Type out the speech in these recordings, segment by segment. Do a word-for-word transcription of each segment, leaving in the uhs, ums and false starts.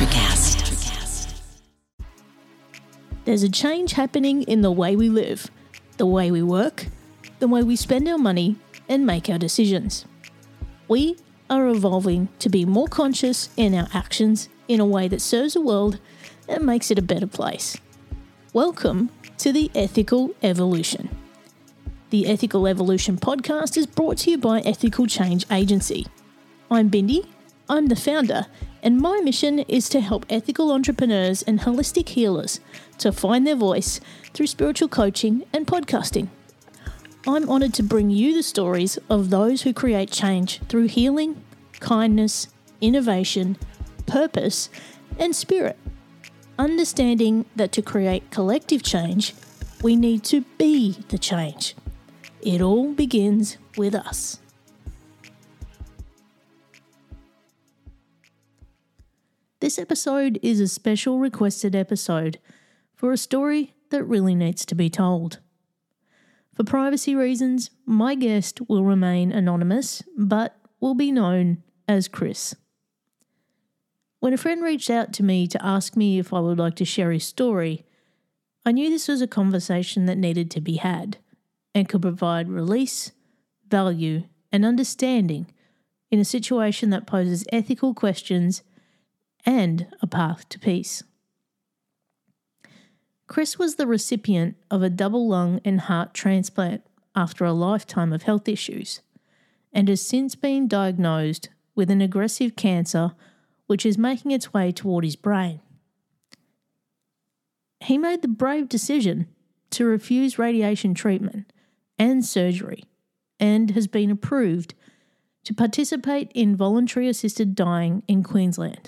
Electrocast. There's a change happening in the way we live, the way we work, the way we spend our money and make our decisions. We are evolving to be more conscious in our actions in a way that serves the world and makes it a better place. Welcome to the Ethical Evolution. The Ethical Evolution podcast is brought to you by Ethical Change Agency. I'm Bindi, I'm the founder, and my mission is to help ethical entrepreneurs and holistic healers to find their voice through spiritual coaching and podcasting. I'm honoured to bring you the stories of those who create change through healing, kindness, innovation, purpose, and spirit. Understanding that to create collective change, we need to be the change. It all begins with us. This episode is a special requested episode for a story that really needs to be told. For privacy reasons, my guest will remain anonymous, but will be known as Chris. When a friend reached out to me to ask me if I would like to share his story, I knew this was a conversation that needed to be had and could provide release, value, and understanding in a situation that poses ethical questions and a path to peace. Chris was the recipient of a double lung and heart transplant after a lifetime of health issues and has since been diagnosed with an aggressive cancer which is making its way toward his brain. He made the brave decision to refuse radiation treatment and surgery and has been approved to participate in voluntary assisted dying in Queensland.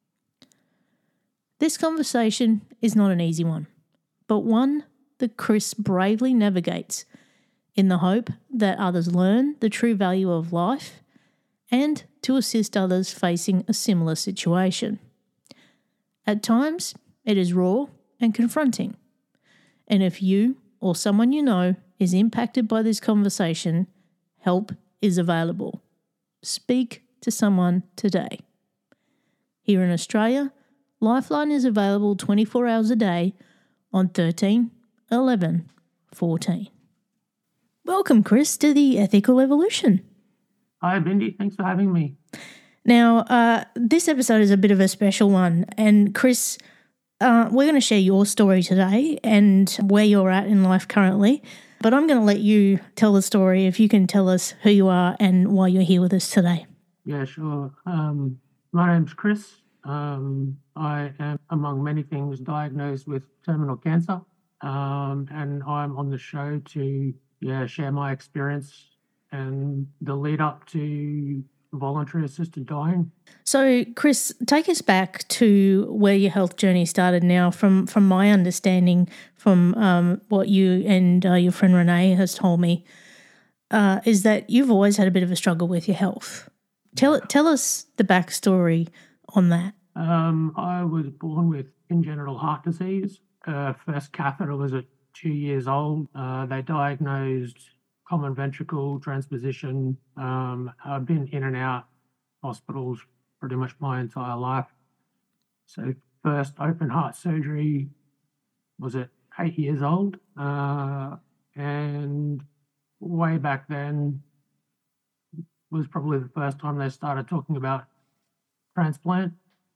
This conversation is not an easy one, but one that Chris bravely navigates in the hope that others learn the true value of life and to assist others facing a similar situation. At times, it is raw and confronting, and if you or someone you know is impacted by this conversation, help is available. Speak to someone today. Here in Australia, Lifeline is available twenty-four hours a day on thirteen eleven fourteen. Welcome, Chris, to the Ethical Evolution. Hi, Bindi. Thanks for having me. Now, uh, this episode is a bit of a special one. And Chris, uh, we're going to share your story today and where you're at in life currently. But I'm going to let you tell the story if you can tell us who you are and why you're here with us today. Yeah, sure. Um, my name's Chris. Um, I am, among many things, diagnosed with terminal cancer, um, and I'm on the show to yeah share my experience and the lead up to voluntary assisted dying. So, Chris, take us back to where your health journey started. Now, from from my understanding, from um, what you and uh, your friend Renee has told me, uh, is that you've always had a bit of a struggle with your health. Tell tell us the backstory on that. Um, I was born with congenital heart disease. Uh, first catheter was at two years old. Uh, they diagnosed common ventricle transposition. Um, I've been in and out hospitals pretty much my entire life. So first open heart surgery was at eight years old. Uh, and way back then was probably the first time they started talking about transplant.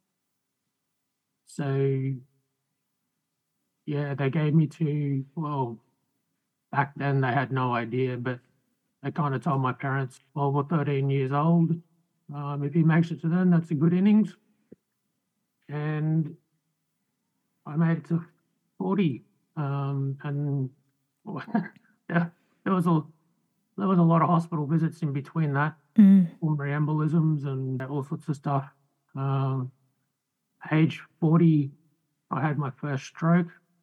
So, yeah, they gave me to, well, back then they had no idea, but they kind of told my parents, well, we're thirteen years old. Um, if he makes it to then, that's a good innings. And I made it to forty. Um, and there, there was a there was a lot of hospital visits in between that, Mm. pulmonary embolisms and all sorts of stuff. Um, age forty, I had my first stroke.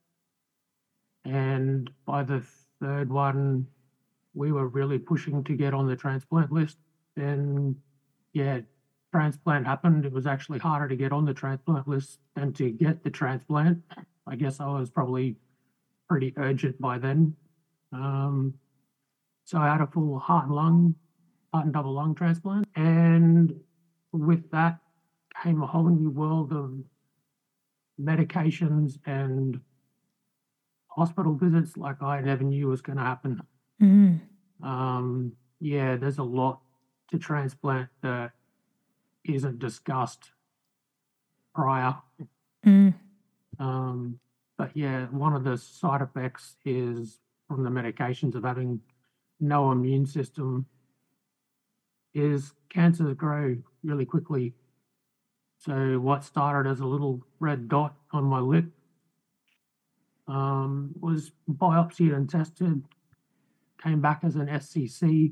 And by the third one, we were really pushing to get on the transplant list. And yeah, transplant happened. It was actually harder to get on the transplant list than to get the transplant. I guess I was probably pretty urgent by then. Um, so I had a full heart and lung, heart and double lung transplant. And with that came a whole new world of medications and hospital visits like I never knew was going to happen. Mm. Um, yeah, there's a lot to transplant that isn't discussed prior. Mm. Um, but yeah, one of the side effects is from the medications of having no immune system is cancers grow really quickly. So what started as a little red dot on my lip um, was biopsied and tested, came back as an S C C,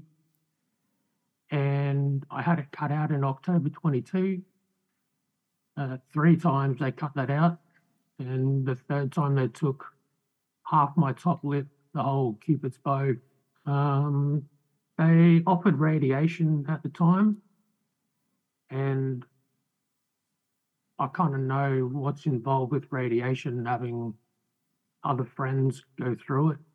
and I had it cut out in October twenty-two. Uh, three times they cut that out, and the third time they took half my top lip, the whole Cupid's bow. Um, they offered radiation at the time, and I kind of know what's involved with radiation, having other friends go through it.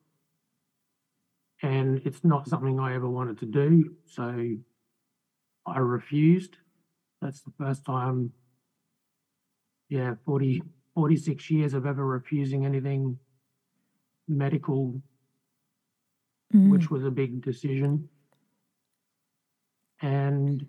And it's not something I ever wanted to do, so I refused. That's the first time, yeah, forty, forty-six years of ever refusing anything medical, Mm. which was a big decision. And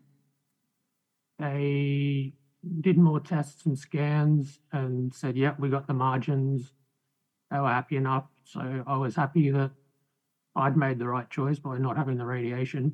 they did more tests and scans and said, yep, we got the margins. They were happy enough. So I was happy that I'd made the right choice by not having the radiation.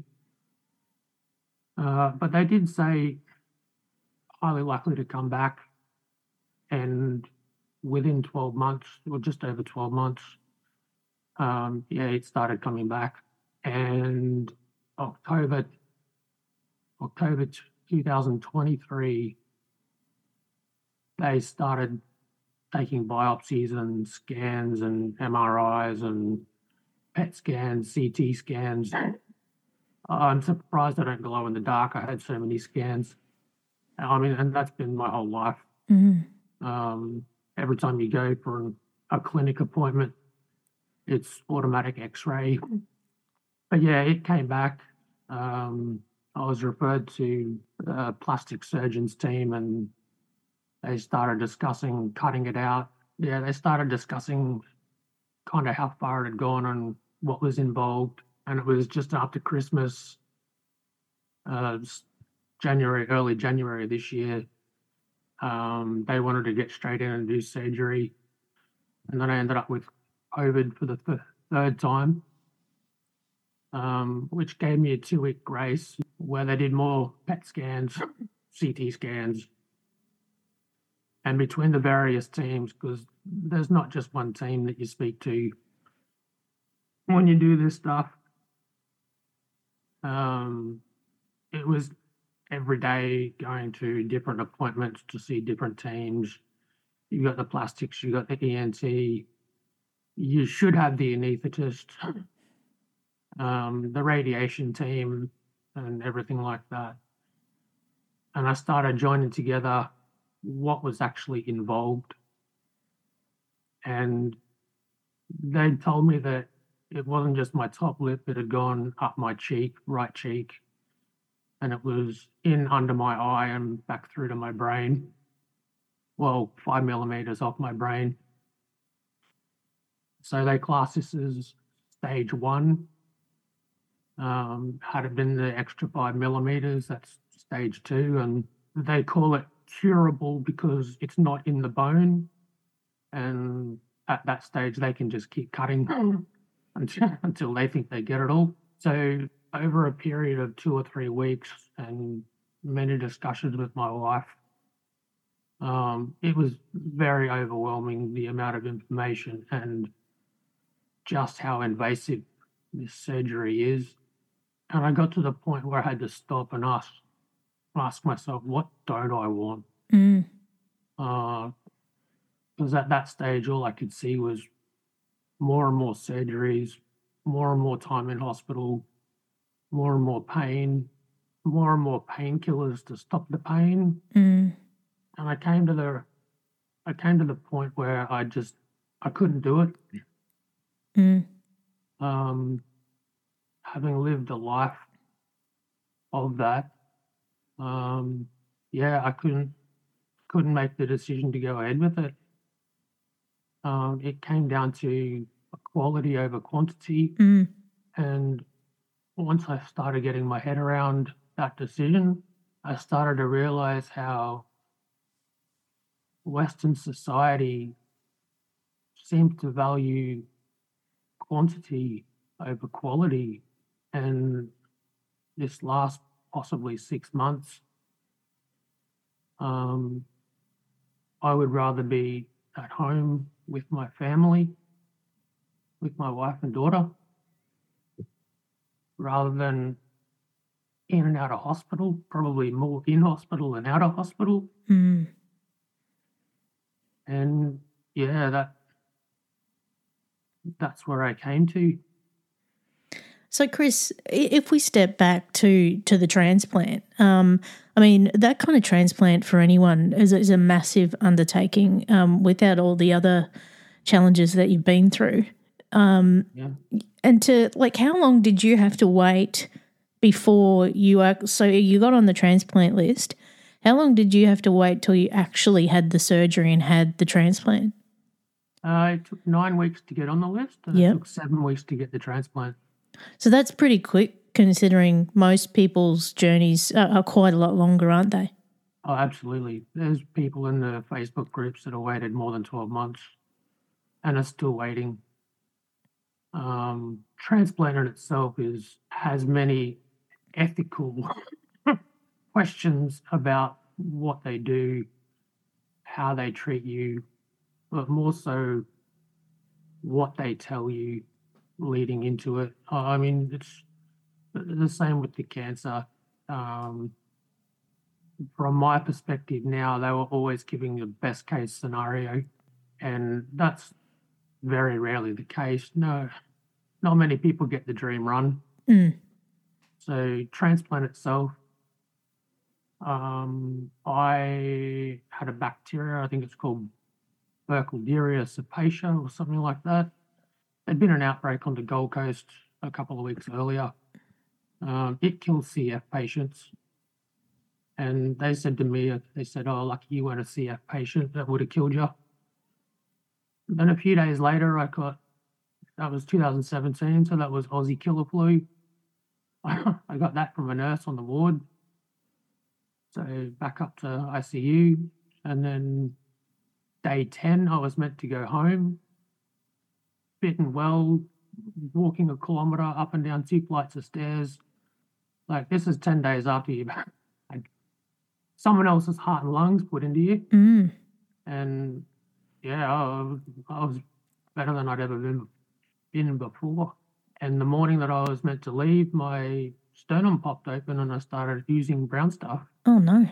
Uh, but they did say highly likely to come back. And within twelve months, or just over twelve months, um, yeah, it started coming back. And October, October two thousand twenty-three, they started taking biopsies and scans and M R Is and P E T scans, C T scans. I'm surprised I don't glow in the dark. I had so many scans. I mean, and that's been my whole life. Mm. Um, every time you go for an, a clinic appointment, it's automatic X-ray. But yeah, it came back. Um, I was referred to a plastic surgeon's team, and they started discussing cutting it out. Yeah, they started discussing kind of how far it had gone and what was involved. And it was just after Christmas, uh, January, early January this year. Um, they wanted to get straight in and do surgery. And then I ended up with COVID for the th- third time, um, which gave me a two week grace where they did more P E T scans, C T scans. And between the various teams, because there's not just one team that you speak to when you do this stuff, um, it was every day going to different appointments to see different teams. You got the plastics, you got the E N T, you should have the anaesthetist, um, the radiation team, and everything like that. And I started joining together what was actually involved. And they told me that it wasn't just my top lip, it had gone up my cheek, right cheek, and it was in under my eye and back through to my brain. Well, five millimeters off my brain. So they class this as stage one. Um, had it been the extra five millimeters, that's stage two. And they call it curable because it's not in the bone. And at that stage, they can just keep cutting until, until they think they get it all. So over a period of two or three weeks and many discussions with my wife, um, it was very overwhelming, the amount of information and just how invasive this surgery is. And I got to the point where I had to stop and ask, ask myself, what don't I want? Mm. Uh, because at that stage, all I could see was more and more surgeries, more and more time in hospital, more and more pain, more and more painkillers to stop the pain. Mm. And I came to the, I came to the point where I just, I couldn't do it. Mm. Um, having lived a life of that, um, yeah, I couldn't, couldn't make the decision to go ahead with it. Um, it came down to quality over quantity. Mm. And once I started getting my head around that decision, I started to realize how Western society seems to value quantity over quality. And this last possibly six months, um, I would rather be at home with my family, with my wife and daughter, rather than in and out of hospital, probably more in hospital than out of hospital. Mm. And yeah, that that's where I came to. So, Chris, i- if we step back to to the transplant, um, I mean, that kind of transplant for anyone is, is a massive undertaking um, without all the other challenges that you've been through. Um, Yeah. and to, like, how long did you have to wait before you are, so you got on the transplant list. How long did you have to wait till you actually had the surgery and had the transplant? Uh, it took nine weeks to get on the list, and Yep. it took seven weeks to get the transplant. So that's pretty quick considering most people's journeys are, are quite a lot longer, aren't they? Oh, absolutely. There's people in the Facebook groups that have waited more than twelve months and are still waiting. Um, transplant in itself is has many ethical questions about what they do, how they treat you, but more so what they tell you leading into it. Uh, I mean, it's the same with the cancer. Um, from my perspective now, they were always giving the best case scenario, and that's very rarely the case. No, not many people get the dream run. Mm. So transplant itself, um, I had a bacteria, I think it's called Burkholderia cepacia or something like that. There'd been an outbreak on the Gold Coast a couple of weeks earlier. Um, it kills C F patients. And they said to me, they said, oh, lucky you weren't a C F patient, that would have killed you. Then a few days later, I got, that was two thousand seventeen, so that was Aussie killer flu. I got that from a nurse on the ward. So back up to I C U. And then day ten, I was meant to go home. Fitting well, walking a kilometre up and down two flights of stairs. Like, this is ten days after you had someone else's heart and lungs put into you. Mm. And yeah, I was, I was better than I'd ever been, been before. And the morning that I was meant to leave, my sternum popped open and I started using brown stuff. Oh, no.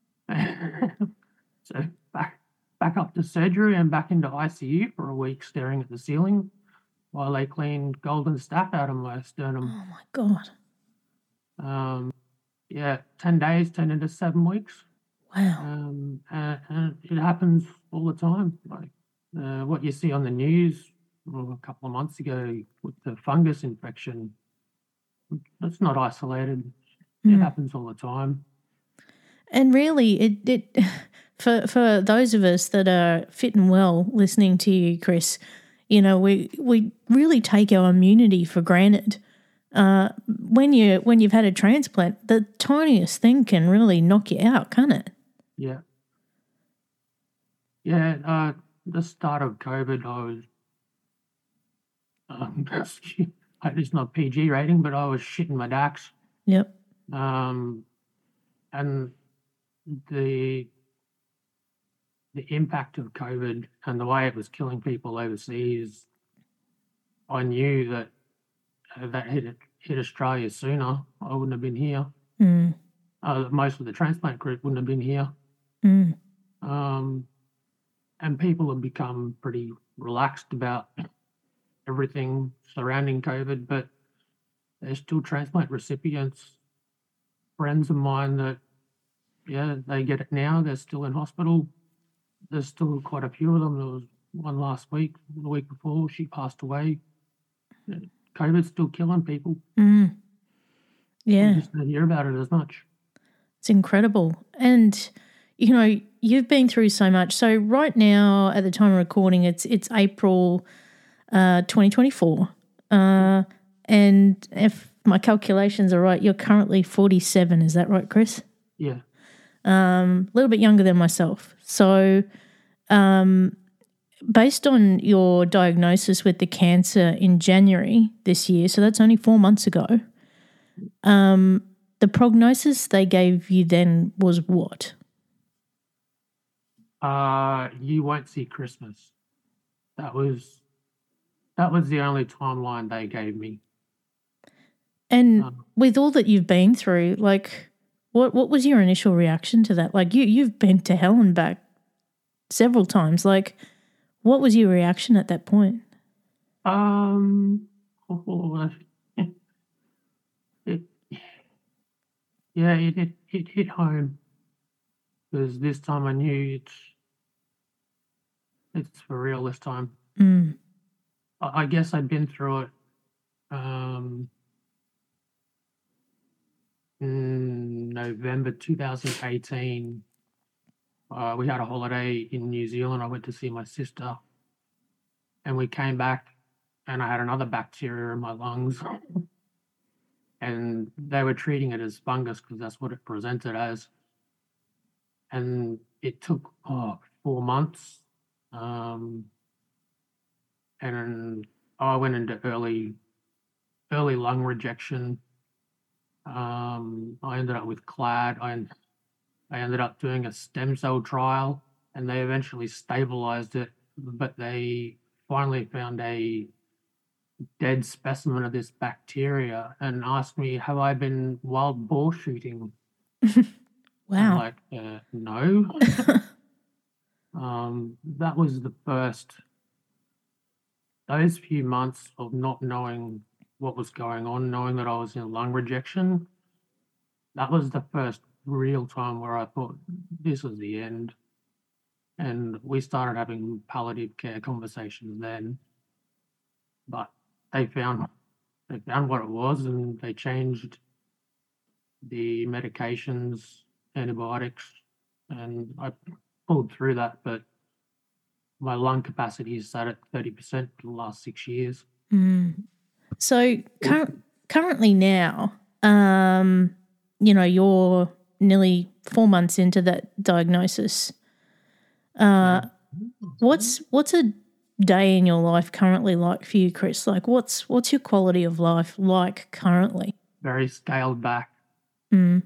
So back back up to surgery and back into I C U for a week, staring at the ceiling while they cleaned golden staph out of my sternum. Oh, my God. Um, yeah, ten days turned into seven weeks. Wow. Um, and, and it happens all the time. Like uh, what you see on the news well, a couple of months ago with the fungus infection, that's not isolated. It Mm. happens all the time. And really, it, it for for those of us that are fit and well listening to you, Chris, you know, we we really take our immunity for granted. Uh, when you when you've had a transplant, the tiniest thing can really knock you out, can't it? Yeah. Yeah, uh, the start of COVID, I was, um, it's not P G rating, but I was shitting my dacks. Yep. Um, and the the impact of COVID and the way it was killing people overseas, I knew that uh, that hit hit Australia sooner. I wouldn't have been here. Mm. Uh, most of the transplant group wouldn't have been here. Mm. Um, and people have become pretty relaxed about everything surrounding COVID, but there's still transplant recipients, friends of mine that, yeah, they get it now. They're still in hospital. There's still quite a few of them. There was one last week, the week before, she passed away. COVID's still killing people. Mm. Yeah. We just don't hear about it as much. It's incredible. And, you know, you've been through so much. So right now, at the time of recording, it's it's April uh, twenty twenty-four. Uh, and if my calculations are right, you're currently forty-seven. Is that right, Chris? Yeah. Um, a little bit younger than myself. So um, based on your diagnosis with the cancer in January this year, so that's only four months ago, um, the prognosis they gave you then was what? Uh, you won't see Christmas. That was that was the only timeline they gave me. And Um, with all that you've been through, like, what what was your initial reaction to that? Like, you you've been to hell and back several times. Like, what was your reaction at that point? um, oh, it, yeah, it, it it hit home because this time I knew it's it's for real this time. Mm. I, I guess I'd been through it um in November two thousand eighteen. Uh, we had a holiday in New Zealand. I went to see my sister, and we came back, and I had another bacteria in my lungs, and they were treating it as fungus because that's what it presented as. And it took oh, four months, um, and I went into early early lung rejection. Um, I ended up with C L A D. I I ended up doing a stem cell trial, and they eventually stabilized it, but they finally found a dead specimen of this bacteria and asked me, have I been wild boar shooting? I'm Wow. like, uh, no. Um, that was the first, those few months of not knowing what was going on, knowing that I was in lung rejection. That was the first real time where I thought this was the end. And we started having palliative care conversations then. But they found they found what it was, and they changed the medications, antibiotics, and I pulled through that. But my lung capacity is sat at thirty percent for the last six years. Mm. So cur- currently now, um, you know, you're nearly four months into that diagnosis. Uh, what's what's a day in your life currently like for you, Chris? Like, what's what's your quality of life like currently? Very scaled back. Mm.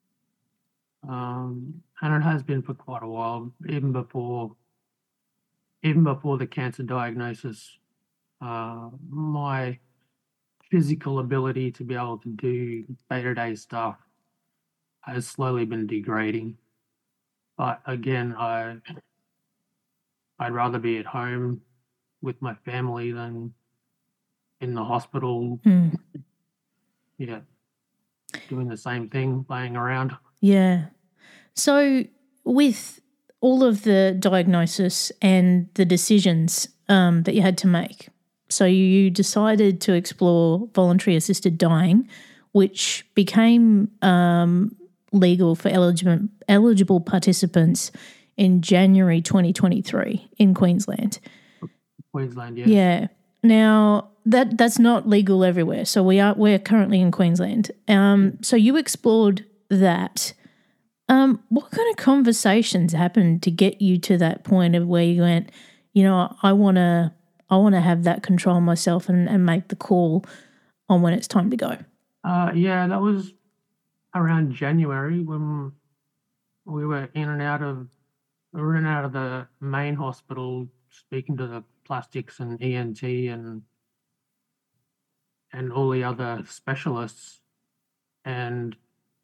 Um, and it has been for quite a while, even before even before the cancer diagnosis. Uh, my physical ability to be able to do day-to-day stuff has slowly been degrading. But again, I I'd rather be at home with my family than in the hospital. Mm. Yeah, doing the same thing, laying around. Yeah. So with all of the diagnosis and the decisions um, that you had to make, so you decided to explore voluntary assisted dying, which became um, legal for eligible eligible participants in January twenty twenty-three in Queensland. Queensland, yes. Yeah. Now that that's not legal everywhere. So we are we're currently in Queensland. Um, so you explored that. Um, what kind of conversations happened to get you to that point of where you went, you know, I wanna I wanna have that control myself and, and make the call on when it's time to go? Uh, yeah, that was around January when we were in and out of we were in and out of the main hospital, speaking to the plastics and E N T and and all the other specialists, and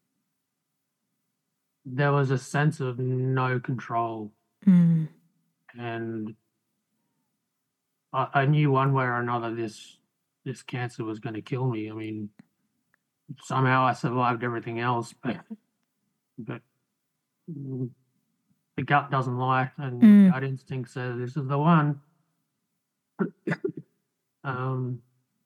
there was a sense of no control. Mm. And I, I knew one way or another this this cancer was going to kill me. I mean, somehow I survived everything else, but but the gut doesn't lie, and Mm. gut instinct says this is the one. um,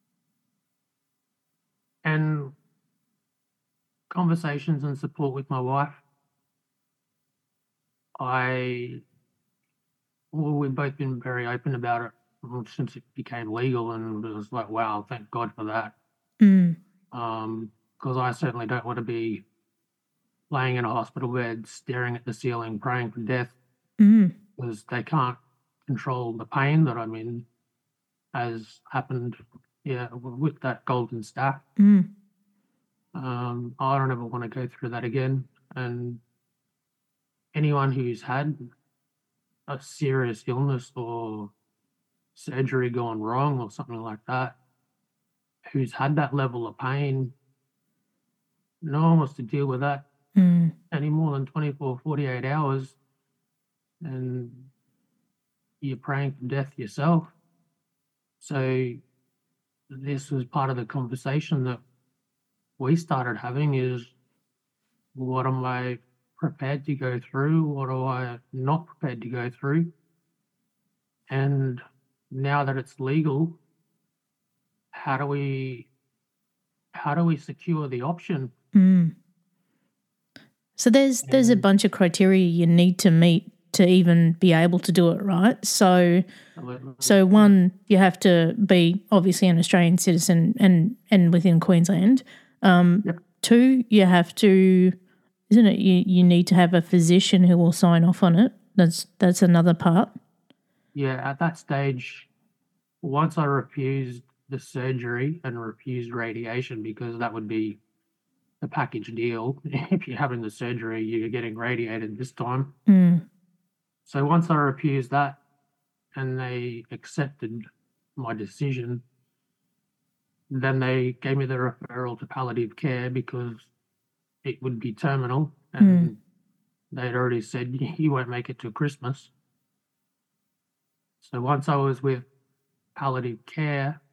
and conversations and support with my wife. I, well, we've both been very open about it since it became legal, and it was like, wow, thank God for that. Mm. Um, because I certainly don't want to be laying in a hospital bed, staring at the ceiling, praying for death, Mm. because they can't control the pain that I'm in, as happened, yeah, with that golden staff. Mm. Um, I don't ever want to go through that again. And anyone who's had a serious illness or surgery gone wrong or something like that, who's had that level of pain, no one wants to deal with that Mm. any more than twenty-four, forty-eight hours. And you're praying for death yourself. So this was part of the conversation that we started having is, what am I prepared to go through? What am I not prepared to go through? And now that it's legal, how do we how do we secure the option? Mm. So there's there's a And bunch of criteria you need to meet to even be able to do it, right? So so one, you have to be obviously an Australian citizen and and within Queensland. Um, Yep. Two, you have to, isn't it? You you need to have a physician who will sign off on it. That's that's another part. Yeah, at that stage, once I refused the surgery and refused radiation, because that would be the package deal. If you're having the surgery, you're getting radiated this time. Mm. So once I refused that and they accepted my decision, then they gave me the referral to palliative care because it would be terminal, and Mm. they'd already said you won't make it to Christmas. So once I was with palliative care,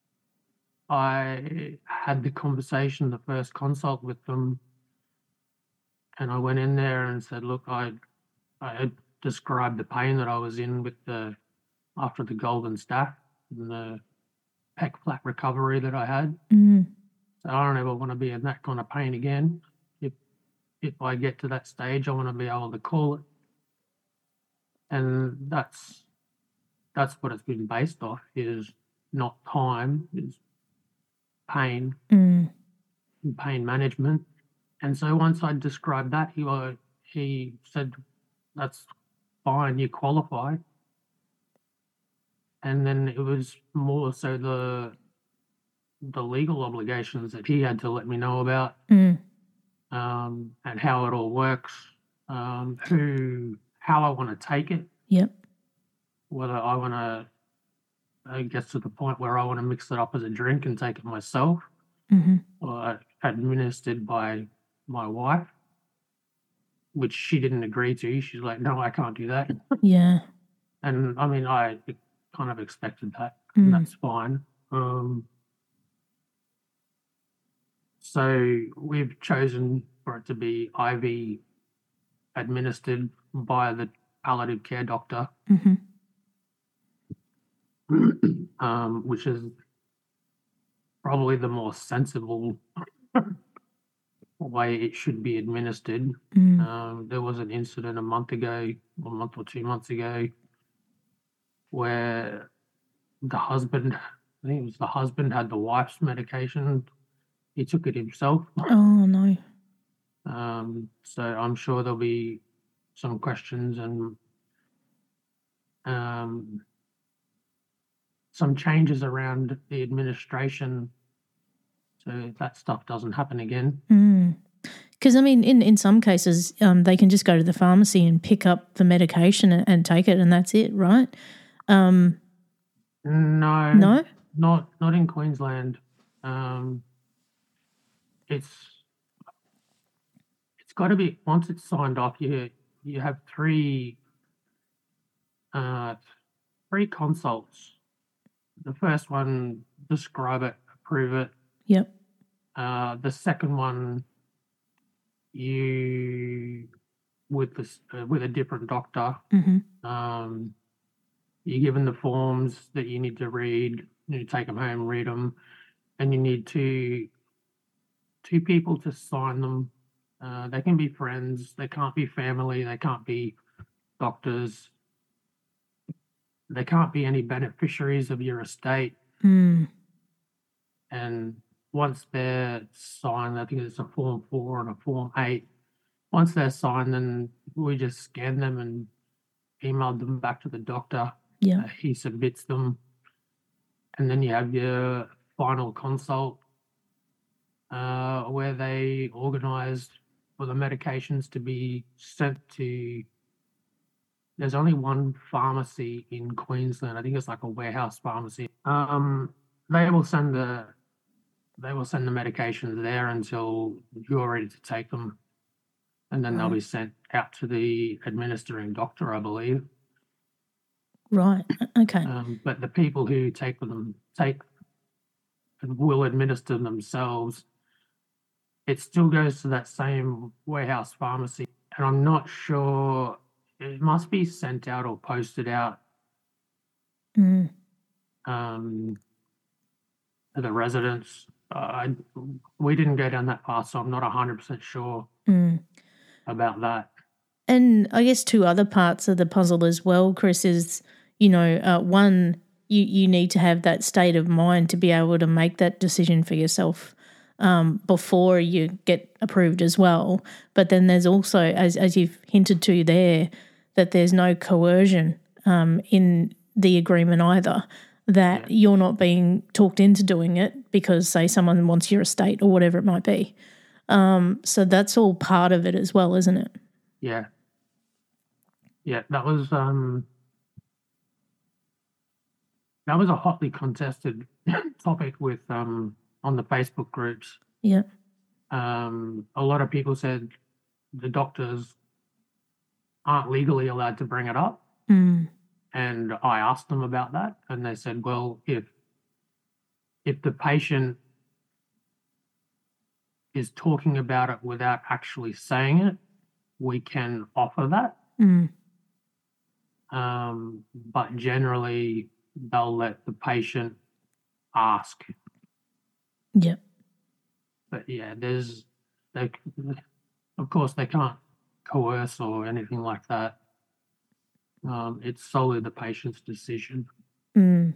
I had the conversation, the first consult with them, and I went in there and said, look, I I had described the pain that I was in with the after the golden staff and the pec flat recovery that I had. Mm. So I don't ever want to be in that kind of pain again. If if I get to that stage, I want to be able to call it. And that's that's what it's been based off, is not time, is pain, Mm. and pain management. And so once I described that, he uh, he said, that's fine, you qualify. And then it was more so the the legal obligations that he had to let me know about, Mm. um, and how it all works, um, who, how I want to take it, Yep. whether I want to, I guess to the point where I want to mix it up as a drink and take it myself, Mm-hmm. or administered by my wife, which she didn't agree to. She's like, no, I can't do that. Yeah. And I mean, I kind of expected that, Mm. and that's fine. Um, so we've chosen for it to be I V administered by the palliative care doctor, Mm-hmm. um, which is probably the more sensible way it should be administered. Mm. Um, there was an incident a month ago, a month or two months ago, where the husband, I think it was the husband, had the wife's medication. He took it himself. Oh no. Um, so I'm sure there'll be some questions and um, some changes around the administration, so that stuff doesn't happen again. Because, mm. I mean, in, in some cases, um, they can just go to the pharmacy and pick up the medication and, and take it, and that's it, right? Um, no, no, not not in Queensland. Um, it's it's got to be, once it's signed off, you you have three uh, three consults. The first one, describe it, approve it. Yep. Uh, the second one, you with this uh, with a different doctor. Mm-hmm. Um, you're given the forms that you need to read. You take them home, read them, and you need two two people to sign them. Uh, they can be friends. They can't be family. They can't be doctors, there can't be any beneficiaries of your estate. Mm. And once they're signed, I think it's a Form four and a Form eight. Once they're signed, then we just scan them and email them back to the doctor. Yeah. Uh, he submits them. And then you have your final consult uh, where they organise for the medications to be sent to. There's only one pharmacy in Queensland. I think it's like a warehouse pharmacy. Um, they will send the they will send the medications there until you're ready to take them, and then they'll Right. be sent out to the administering doctor, I believe. Right. Okay. Um, but the people who take them take and will administer themselves, it still goes to that same warehouse pharmacy, and I'm not sure. It must be sent out or posted out Mm. um, to the residents. Uh, I, we didn't go down that path, so I'm not one hundred percent sure Mm. about that. And I guess two other parts of the puzzle as well, Chris, is, you know, uh, one, you, you need to have that state of mind to be able to make that decision for yourself um, before you get approved as well. But then there's also, as, as you've hinted to there, that there's no coercion um, in the agreement either, that Yeah. you're not being talked into doing it because, say, someone wants your estate or whatever it might be. Um, so that's all part of it as well, isn't it? Yeah. Yeah, that was um that was a hotly contested topic with um on the Facebook groups. Yeah. Um a lot of people said the doctors aren't legally allowed to bring it up. Mm. And I asked them about that, and they said, well, if if the patient is talking about it without actually saying it, we can offer that. Mm. Um, but generally, they'll let the patient ask. Yep. But yeah, there's, they, of course, they can't coerce or anything like that. Um, it's solely the patient's decision. Mm.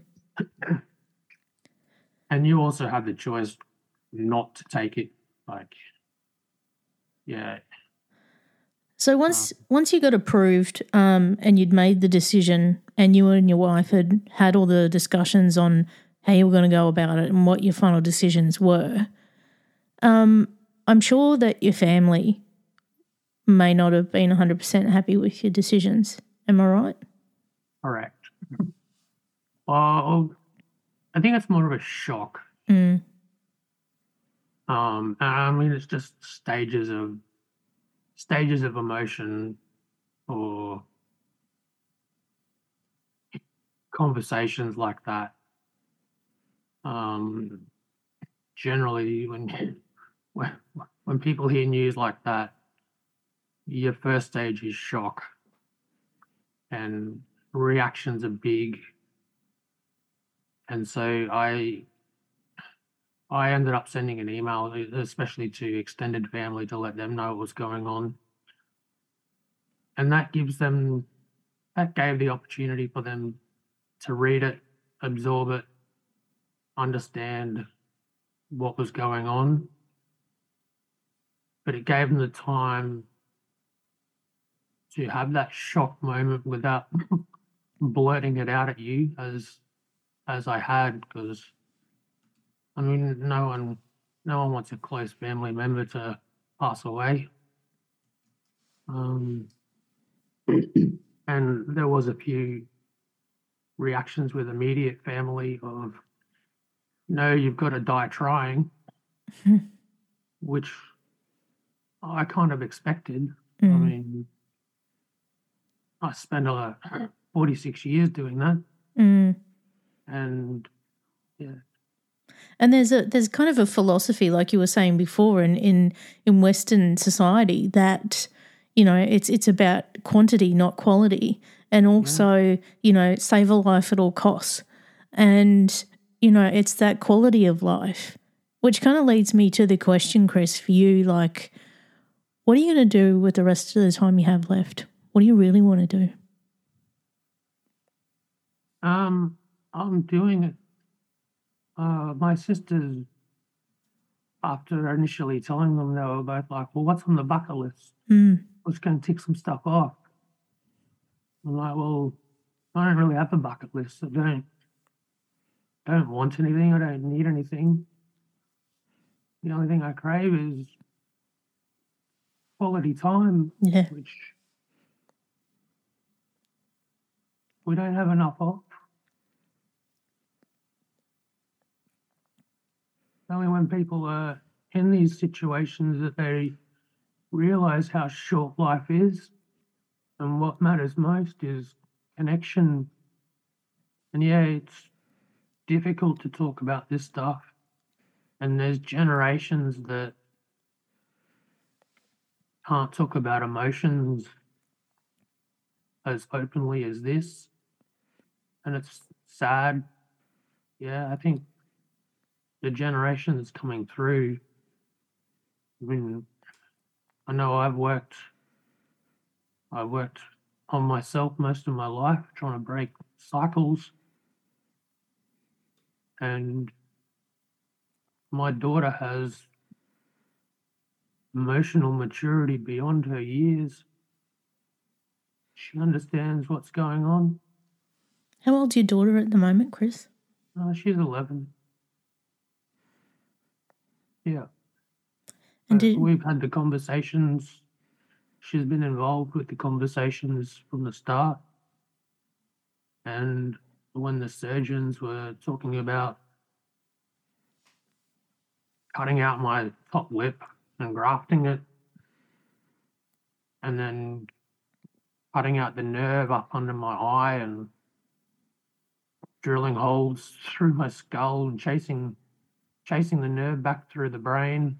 And you also have the choice not to take it. Like, yeah. So once once you got approved um, and you'd made the decision and you and your wife had had all the discussions on how you were going to go about it and what your final decisions were, um, I'm sure that your family may not have been one hundred percent happy with your decisions. Am I right? Correct. Well, I think it's more of a shock. Mm. Um, I mean, it's just stages of stages of emotion or conversations like that. Um, generally, when when when people hear news like that, your first stage is shock, and reactions are big. And so I I ended up sending an email, especially to extended family, to let them know what was going on. And that gives them, that gave the opportunity for them to read it, absorb it, understand what was going on. But it gave them the time to have that shock moment without blurting it out at you as as I had, because I mean, no one, no one wants a close family member to pass away. Um, and there was a few reactions with immediate family of, no, you've got to die trying, which I kind of expected. I Mm. mean, I spent uh, forty-six years doing that, Mm. and yeah. And there's a there's kind of a philosophy, like you were saying before, in in, in Western society that, you know, it's it's about quantity, not quality, and also, you know, save a life at all costs. And, you know, it's that quality of life, which kind of leads me to the question, Chris, for you, like, what are you going to do with the rest of the time you have left? What do you really want to do? Um, I'm doing it. Uh, my sisters, after initially telling them, they were both like, "Well, what's on the bucket list? Mm. Let's go and tick some stuff off." I'm like, "Well, I don't really have a bucket list. I don't, I don't want anything. I don't need anything. The only thing I crave is quality time, Yeah. which we don't have enough of. Only when people are in these situations that they realize how short life is, and what matters most is connection. And yeah, it's difficult to talk about this stuff. And there's generations that can't talk about emotions as openly as this. And it's sad. Yeah, I think the generation that's coming through, I mean, I know I've worked, I worked on myself most of my life, trying to break cycles. And my daughter has emotional maturity beyond her years. She understands what's going on. How old's your daughter at the moment, Chris? Uh, she's eleven. Yeah. And Uh, did, we've had the conversations. She's been involved with the conversations from the start. And when the surgeons were talking about cutting out my top lip and grafting it, and then cutting out the nerve up under my eye and drilling holes through my skull and chasing chasing the nerve back through the brain.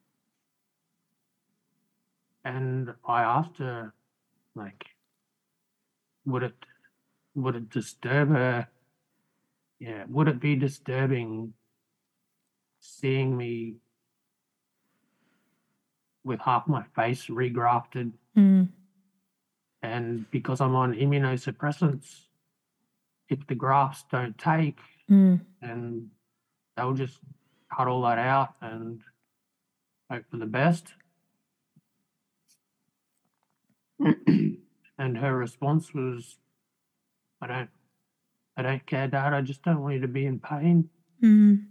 And I asked her, like, would it would it disturb her? Yeah, would it be disturbing seeing me with half my face regrafted? mm, And because I'm on immunosuppressants, if the grafts don't take, mm, then they'll just cut all that out and hope for the best. And her response was, I don't I don't care, Dad, I just don't want you to be in pain. mm.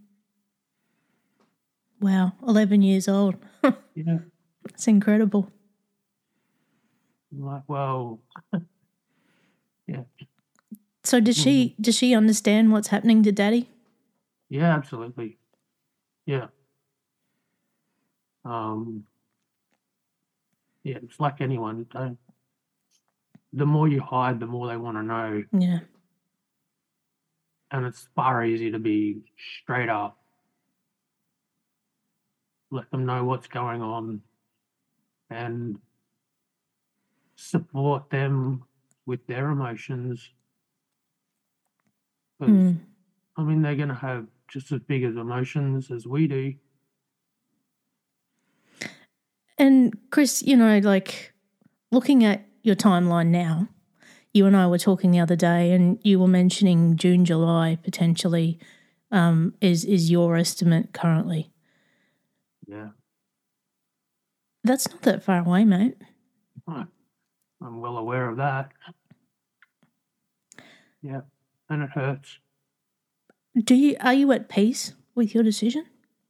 Wow, eleven years old. Yeah. It's incredible. I'm like, well, yeah. So does she does she understand what's happening to Daddy? Yeah, absolutely. Yeah. Um, yeah, it's like anyone. Don't, the more you hide, the more they want to know. Yeah. And it's far easier to be straight up, let them know what's going on, and support them with their emotions. Because, Mm. I mean, they're going to have just as big as emotions as we do. And Chris, you know, like looking at your timeline now, you and I were talking the other day, and you were mentioning June, July potentially um, is is your estimate currently. Yeah. That's not that far away, mate. I'm well aware of that. Yeah, and it hurts. Do you are you at peace with your decision?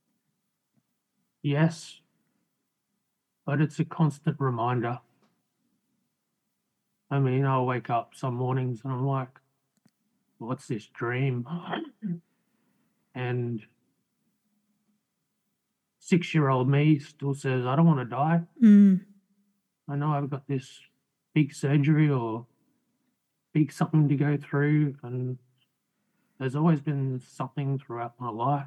Yes, but it's a constant reminder. I mean, I'll wake up some mornings and I'm like, what's this dream? And six-year-old me still says, I don't want to die. Mm. I know I've got this big surgery or big something to go through, and there's always been something throughout my life.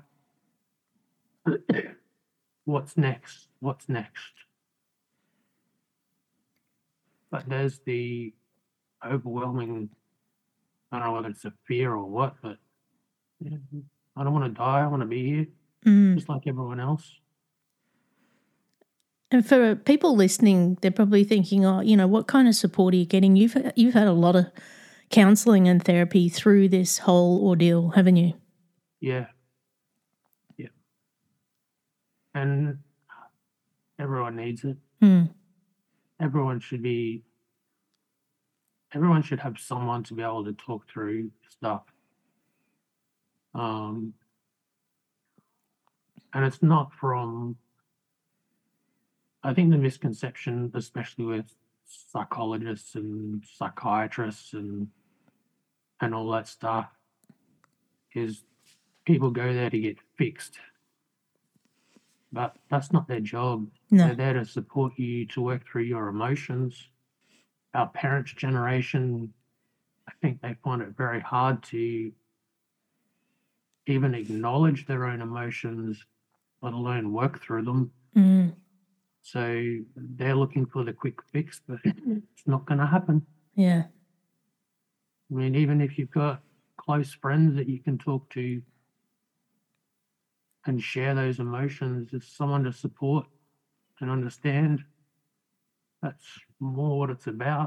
What's next? What's next? But there's the overwhelming, I don't know whether it's a fear or what, but yeah, I don't want to die. I want to be here, Mm. just like everyone else. And for people listening, they're probably thinking, oh, you know, what kind of support are you getting? You've you've had a lot of counselling and therapy through this whole ordeal, haven't you? Yeah. Yeah. And everyone needs it. Mm. Everyone should be, everyone should have someone to be able to talk through stuff. Um, and it's not from, I think the misconception, especially with psychologists and psychiatrists and and all that stuff, is people go there to get fixed. But that's not their job. No. They're there to support you to work through your emotions. Our parents' generation, I think they find it very hard to even acknowledge their own emotions, let alone work through them. Mm. So they're looking for the quick fix, but it's not going to happen. Yeah. I mean, even if you've got close friends that you can talk to and share those emotions, there's someone to support and understand. That's more what it's about.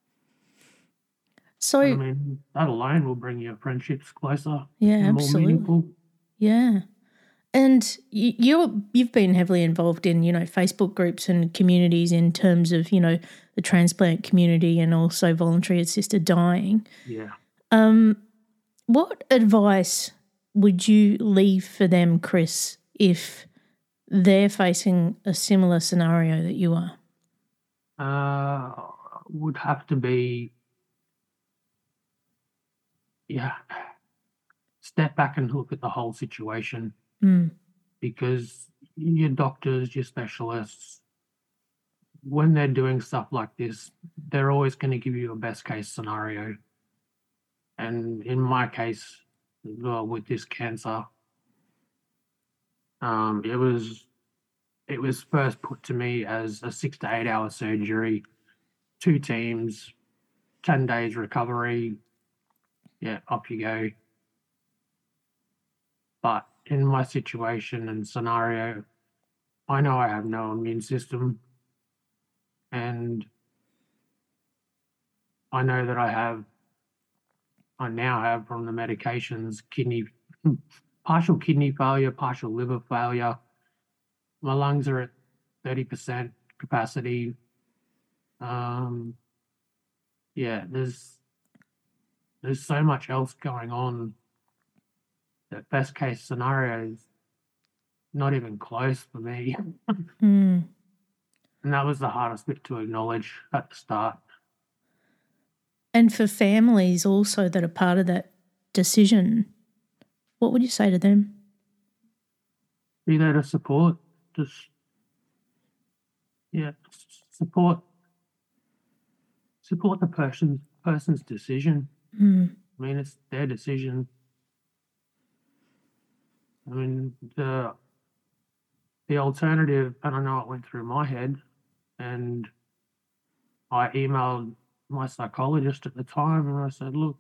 So, I mean, that alone will bring your friendships closer. yeah, and more absolutely. meaningful. Yeah. And you, you're, you've been heavily involved in, you know, Facebook groups and communities in terms of, you know, the transplant community and also voluntary assisted dying. Yeah. Um, what advice would you leave for them, Chris, if they're facing a similar scenario that you are? Uh, would have to be, yeah, step back and look at the whole situation. Mm. Because your doctors, your specialists, when they're doing stuff like this, they're always going to give you a best case scenario. And in my case, well, with this cancer, um, it was it was first put to me as a six to eight hour surgery, two teams, ten days recovery. Yeah, off you go. But in my situation and scenario, I know I have no immune system, and I know that I have, I now have from the medications, kidney, partial kidney failure, partial liver failure. My lungs are at thirty percent capacity. Um, yeah, there's there's so much else going on that best case scenario is not even close for me. Mm. And that was the hardest bit to acknowledge at the start. And for families also that are part of that decision, what would you say to them? Be there to support, just, yeah, support, support the person, person's decision. Mm. I mean, it's their decision. I mean, the the alternative, and I know it went through my head, and I emailed my psychologist at the time and I said, look,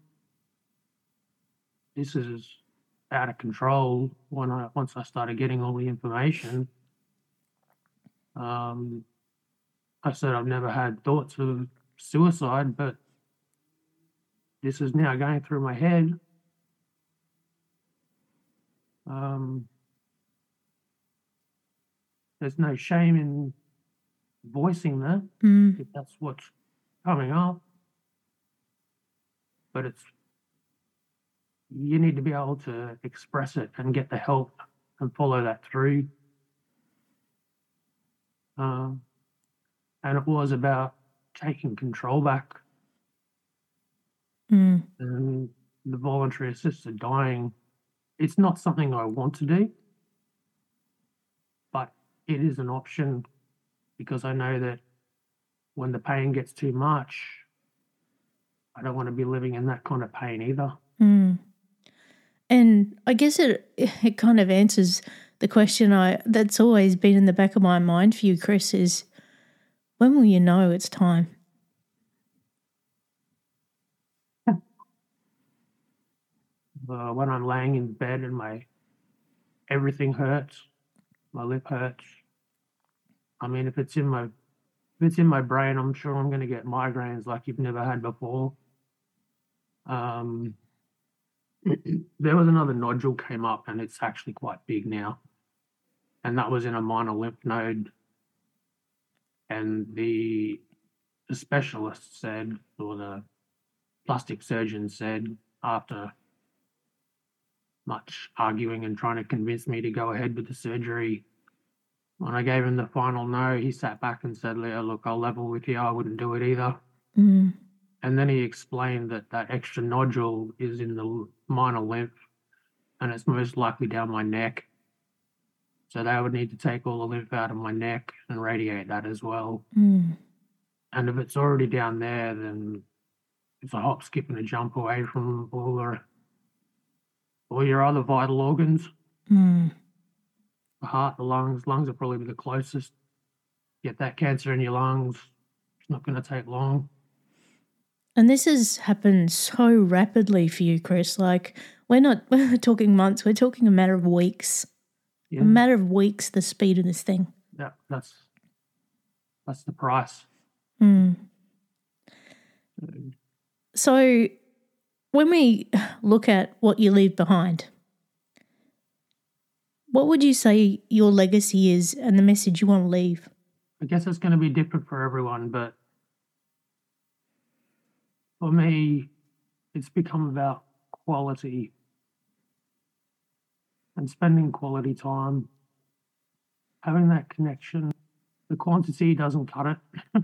this is out of control. When I once I started getting all the information, um, I said I've never had thoughts of suicide, but this is now going through my head. Um, there's no shame in voicing that Mm. if that's what's coming up, but it's, you need to be able to express it and get the help and follow that through. Um, and it was about taking control back. Mm. And the voluntary assisted dying, it's not something I want to do, but it is an option because I know that when the pain gets too much, I don't want to be living in that kind of pain either. Mm. And I guess it it kind of answers the question I that's always been in the back of my mind for you, Chris, is when will you know it's time? Uh, when I'm laying in bed and my everything hurts, my lip hurts, I mean, if it's in my if it's in my brain, I'm sure I'm going to get migraines like you've never had before. Um, there was another nodule came up, and it's actually quite big now, and that was in a minor lymph node. And the the specialist said, or the plastic surgeon said, after much arguing and trying to convince me to go ahead with the surgery, when I gave him the final no, he sat back and said, Leo, look, I'll level with you. I wouldn't do it either. Mm. And then he explained that that extra nodule is in the minor lymph, and it's most likely down my neck. So they would need to take all the lymph out of my neck and radiate that as well. Mm. And if it's already down there, then it's a hop, skip, and a jump away from all the all your other vital organs. Mm. The heart, the lungs. Lungs are probably the closest. Get that cancer in your lungs, it's not going to take long. And this has happened so rapidly for you, Chris. Like, we're not we're talking months, we're talking a matter of weeks. Yeah. A matter of weeks, the speed of this thing. Yeah, that's that's the price. Mm. So when we look at what you leave behind, what would you say your legacy is and the message you want to leave? I guess it's going to be different for everyone, but for me, it's become about quality and spending quality time, having that connection. The quantity doesn't cut it.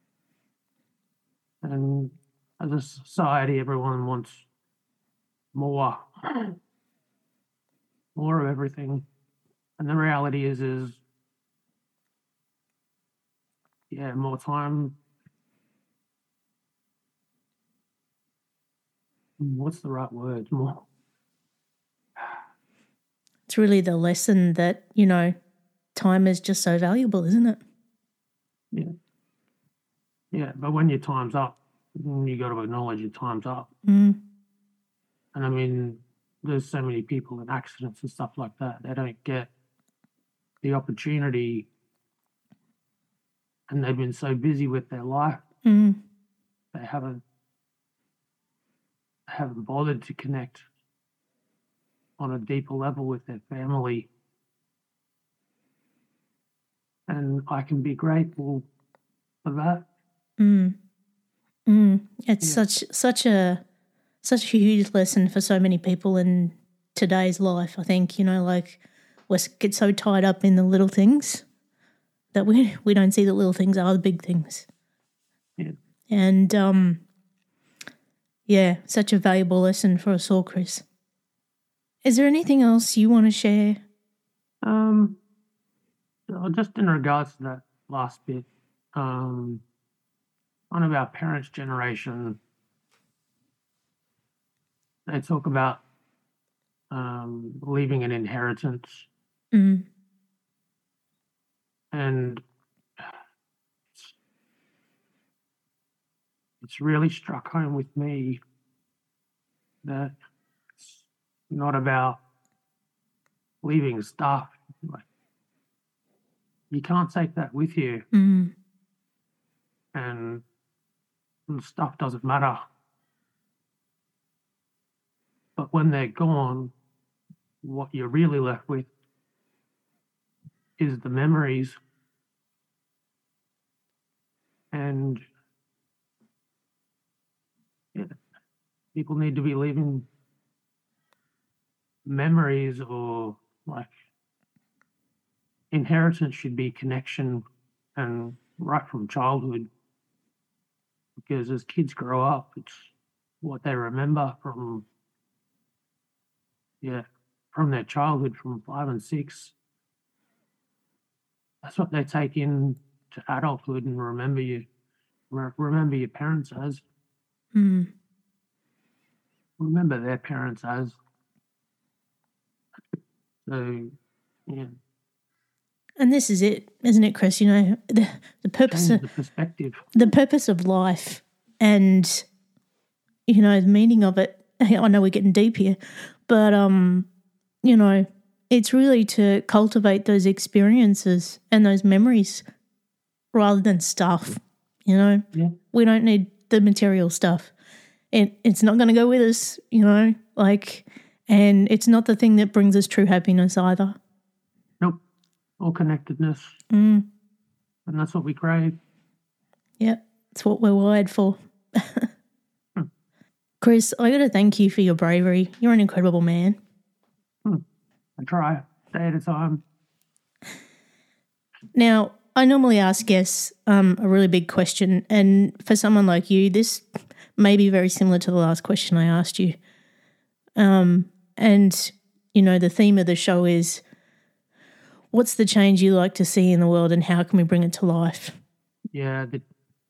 And as a society, everyone wants more, more of everything. And the reality is, is, yeah, more time. What's the right word? More. It's really the lesson that, you know, time is just so valuable, isn't it? Yeah. Yeah, but when your time's up, you got to acknowledge your time's up. Mm. And I mean, there's so many people in accidents and stuff like that. They don't get the opportunity, and they've been so busy with their life, Mm. they haven't haven't bothered to connect on a deeper level with their family. And I can be grateful for that. Mm. Mm. It's Yeah. such such a such a huge lesson for so many people in today's life. I think, you know, like we get so tied up in the little things that we we don't see the little things are the big things. Yeah. And um, yeah, such a valuable lesson for us all, Chris. Is there anything else you want to share? Um, uh, just in regards to that last bit, um, one of our parents' generation, they talk about um, leaving an inheritance, Mm. and it's, it's really struck home with me that it's not about leaving stuff. Like, you can't take that with you, Mm. and the stuff doesn't matter. But when they're gone, what you're really left with is the memories. And yeah, people need to be leaving memories, or like inheritance should be connection, and right from childhood, because as kids grow up, it's what they remember from yeah from their childhood, from five and six. That's what they take in to adulthood and remember you re- remember your parents as, Mm. remember their parents as. So yeah, And this is it, isn't it, Chris? You know, the, the purpose change of, the perspective. the purpose of life and, you know, the meaning of it. I know we're getting deep here, but, um, you know, it's really to cultivate those experiences and those memories rather than stuff, you know? Yeah. We don't need the material stuff. It It's not going to go with us, you know? Like, and it's not the thing that brings us true happiness either. Nope. All connectedness. Mm. And that's what we crave. Yep. It's what we're wired for. hmm. Chris, I got to thank you for your bravery. You're an incredible man. Hmm. I try, day at a time. Now, I normally ask guests um, a really big question, and for someone like you, this may be very similar to the last question I asked you. Um, and, you know, the theme of the show is, what's the change you like to see in the world and how can we bring it to life? Yeah, the,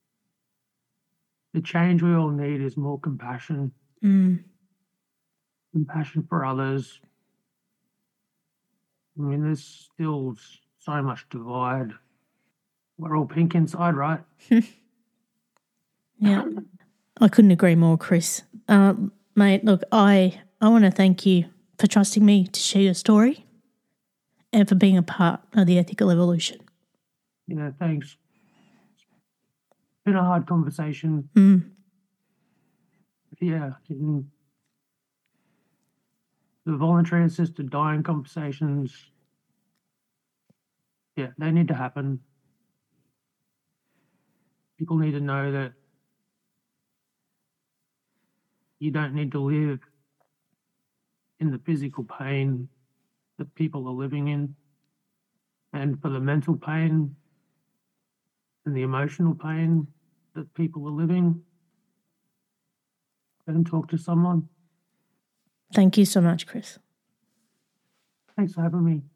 the change we all need is more compassion. Mm. Compassion for others. I mean, there's still so much divide. We're all pink inside, right? Yeah, I couldn't agree more, Chris. Um, mate, look, I, I want to thank you for trusting me to share your story and for being a part of the ethical evolution. Yeah, thanks. It's been a hard conversation. Mm. Yeah, the voluntary assisted dying conversations, yeah, they need to happen. People need to know that you don't need to live in the physical pain that people are living in. And for the mental pain and the emotional pain that people are living, go and talk to someone. Thank you so much, Chris. Thanks for having me.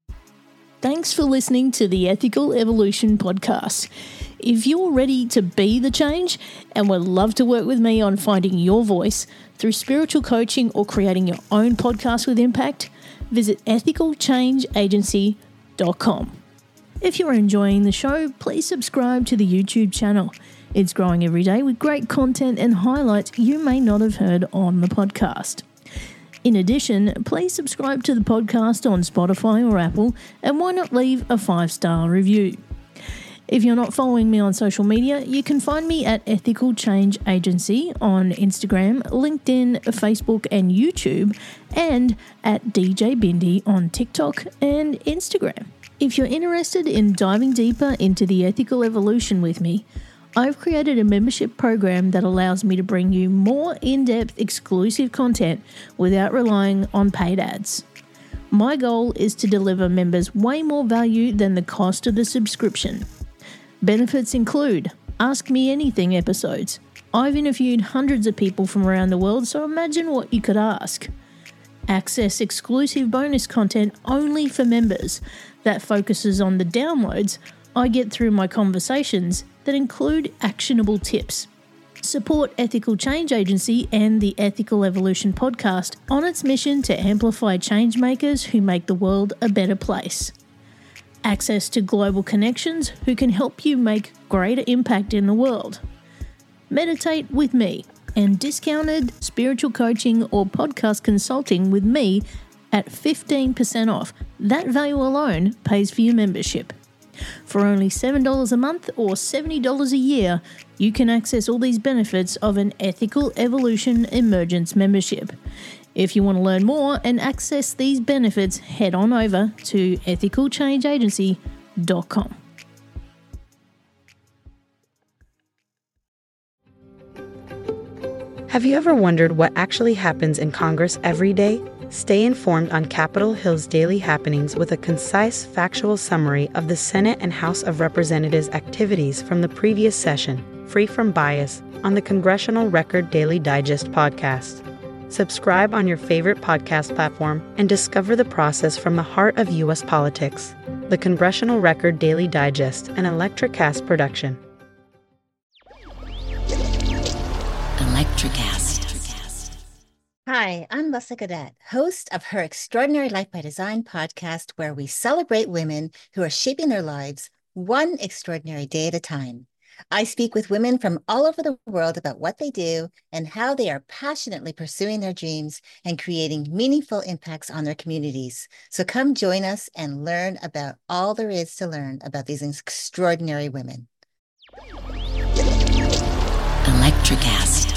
Thanks for listening to the Ethical Evolution Podcast. If you're ready to be the change and would love to work with me on finding your voice through spiritual coaching or creating your own podcast with impact, visit ethical change agency dot com. If you're enjoying the show, please subscribe to the YouTube channel. It's growing every day with great content and highlights you may not have heard on the podcast. In addition, please subscribe to the podcast on Spotify or Apple, and why not leave a five-star review? If you're not following me on social media, you can find me at Ethical Change Agency on Instagram, LinkedIn, Facebook and YouTube, and at D J Bindi on TikTok and Instagram. If you're interested in diving deeper into the ethical evolution with me, I've created a membership program that allows me to bring you more in-depth exclusive content without relying on paid ads. My goal is to deliver members way more value than the cost of the subscription. Benefits include Ask Me Anything episodes. I've interviewed hundreds of people from around the world, so imagine what you could ask. Access exclusive bonus content only for members that focuses on the downloads I get through my conversations that include actionable tips. Support Ethical Change Agency and the Ethical Evolution Podcast on its mission to amplify change makers who make the world a better place. Access to global connections who can help you make greater impact in the world. Meditate with me and discounted spiritual coaching or podcast consulting with me at fifteen percent off. That value alone pays for your membership. For only seven dollars a month or seventy dollars a year, you can access all these benefits of an Ethical Evolution Emergence membership. If you want to learn more and access these benefits, head on over to ethical change agency dot com. Have you ever wondered what actually happens in Congress every day? Stay informed on Capitol Hill's daily happenings with a concise, factual summary of the Senate and House of Representatives' activities from the previous session, free from bias, on the Congressional Record Daily Digest podcast. Subscribe on your favorite podcast platform and discover the process from the heart of U S politics. The Congressional Record Daily Digest, an Electricast production. Electricast. Hi, I'm Lessa Cadet, host of her Extraordinary Life by Design podcast, where we celebrate women who are shaping their lives one extraordinary day at a time. I speak with women from all over the world about what they do and how they are passionately pursuing their dreams and creating meaningful impacts on their communities. So come join us and learn about all there is to learn about these extraordinary women. Electricast.